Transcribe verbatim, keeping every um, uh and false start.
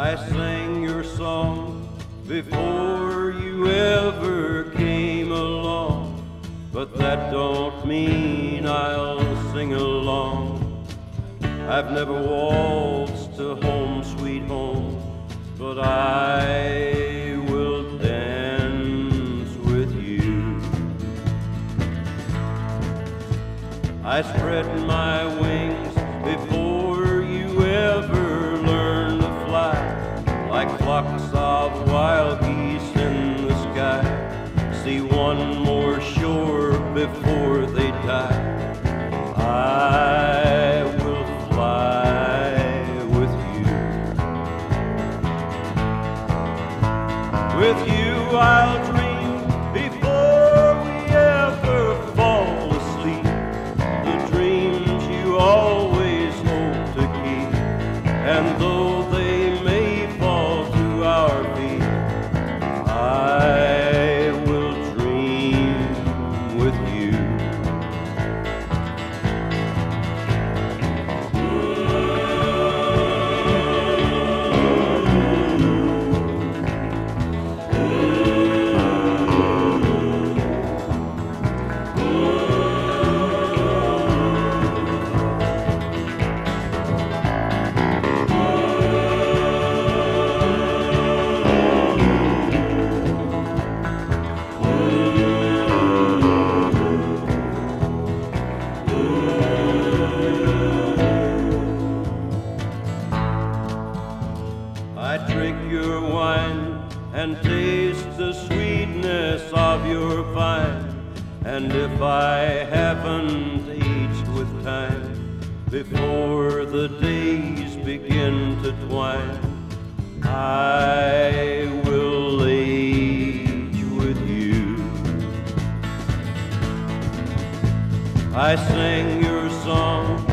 I sang your song before you ever came along, but that don't mean I'll sing along. I've never waltzed to Home Sweet Home, but I will dance with you. I spread my wings before you ever learned to fly, like flocks of wild geese in the sky. See one more shore before they die. I will fly with you. With you I'll dream before we ever fall asleep, the dreams you always hope to keep, and though they may fall to our feet, I will dream with you. I drink your wine and taste the sweetness of your vine, and if I haven't aged with time, before the days begin to twine, I will age with you. I sang your song